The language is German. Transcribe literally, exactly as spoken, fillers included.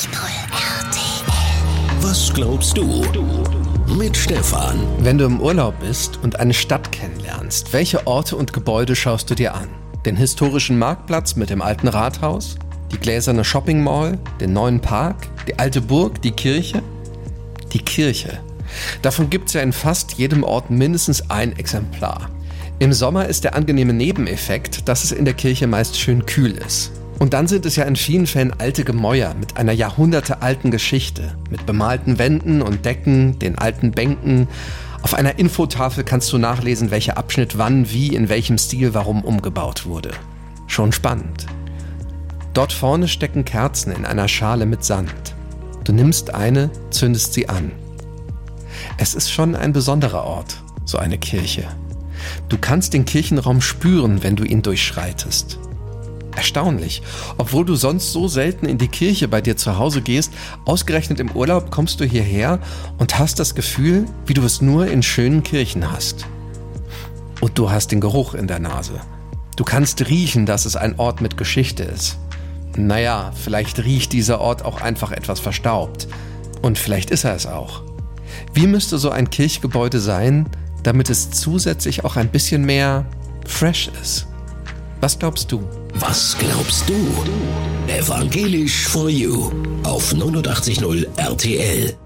R T L. Was glaubst du? Mit Stefan. Wenn du im Urlaub bist und eine Stadt kennenlernst, welche Orte und Gebäude schaust du dir an? Den historischen Marktplatz mit dem alten Rathaus? Die gläserne Shopping Mall? Den neuen Park? Die alte Burg? Die Kirche? Die Kirche. Davon gibt es ja in fast jedem Ort mindestens ein Exemplar. Im Sommer ist der angenehme Nebeneffekt, dass es in der Kirche meist schön kühl ist. Und dann sind es ja in vielen Fällen alte Gemäuer mit einer jahrhundertealten Geschichte, mit bemalten Wänden und Decken, den alten Bänken. Auf einer Infotafel kannst du nachlesen, welcher Abschnitt wann, wie, in welchem Stil, warum umgebaut wurde. Schon spannend. Dort vorne stecken Kerzen in einer Schale mit Sand. Du nimmst eine, zündest sie an. Es ist schon ein besonderer Ort, so eine Kirche. Du kannst den Kirchenraum spüren, wenn du ihn durchschreitest. Erstaunlich, obwohl du sonst so selten in die Kirche bei dir zu Hause gehst, ausgerechnet im Urlaub kommst du hierher und hast das Gefühl, wie du es nur in schönen Kirchen hast. Und du hast den Geruch in der Nase. Du kannst riechen, dass es ein Ort mit Geschichte ist. Naja, vielleicht riecht dieser Ort auch einfach etwas verstaubt. Und vielleicht ist er es auch. Wie müsste so ein Kirchgebäude sein, damit es zusätzlich auch ein bisschen mehr fresh ist? Was glaubst du? Was glaubst du? Evangelisch for You auf neunundachtzig Komma null R T L.